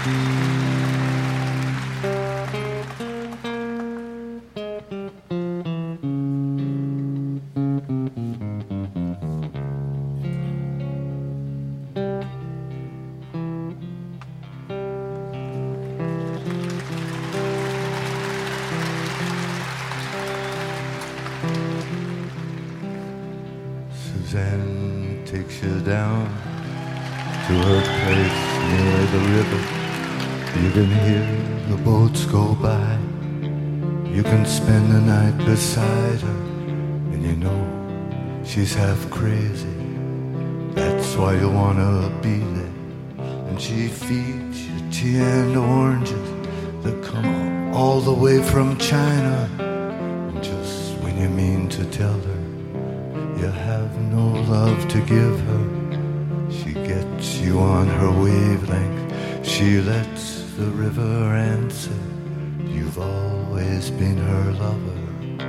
Suzanne takes you down to her place near the river. You can hear the boats go by. You can spend the night beside her, and you know she's half crazy. That's why you wanna be there. And she feeds you tea and oranges that come all the way from China. And just when you mean to tell her you have no love to give her, she gets you on her wavelength. She lets the river answer, you've always been her lover.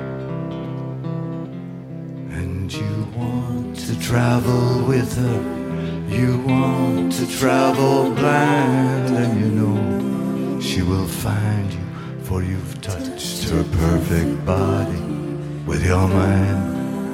And you want to travel with her, you want to travel blind, and you know she will find you, for you've touched her perfect body with your mind.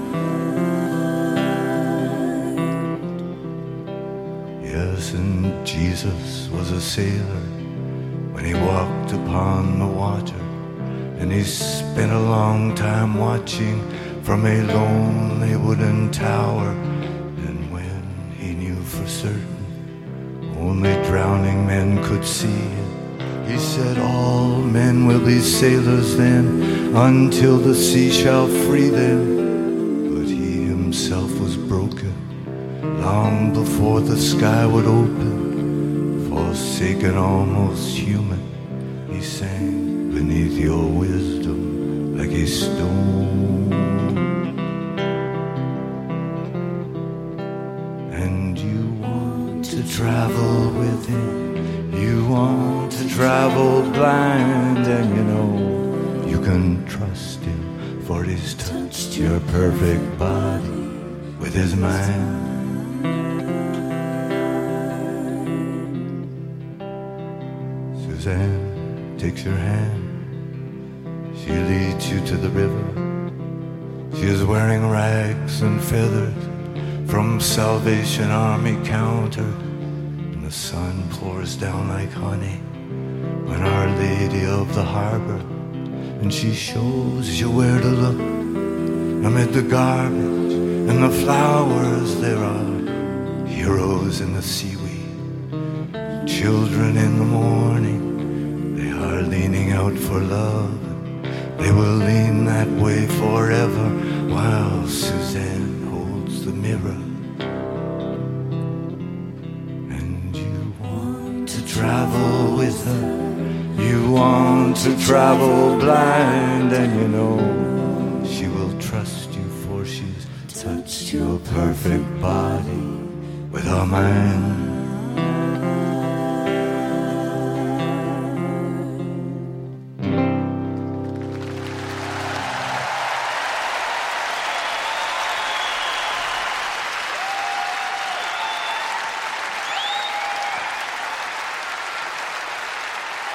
Yes, and Jesus was a sailor when he walked upon the water, and he spent a long time watching from a lonely wooden tower. And when he knew for certain only drowning men could see him, he said, all men will be sailors then, until the sea shall free them. But he himself was broken long before the sky would open. Forsaken, almost human, he sang beneath your wisdom like a stone. And you want to travel with him, you want to travel blind, and you know you can trust him, for he's touched your perfect body with his mind. Suzanne takes your hand, she leads you to the river. She is wearing rags and feathers from Salvation Army counter, and the sun pours down like honey when Our Lady of the Harbor, and she shows you where to look. Amid the garbage and the flowers there are heroes in the seaweed, children in the morning. They are leaning out for love. They will lean that way forever while Suzanne holds the mirror. And you want to travel with her, you want to travel blind, and you know she will trust you, for she's touched your perfect body with her mind.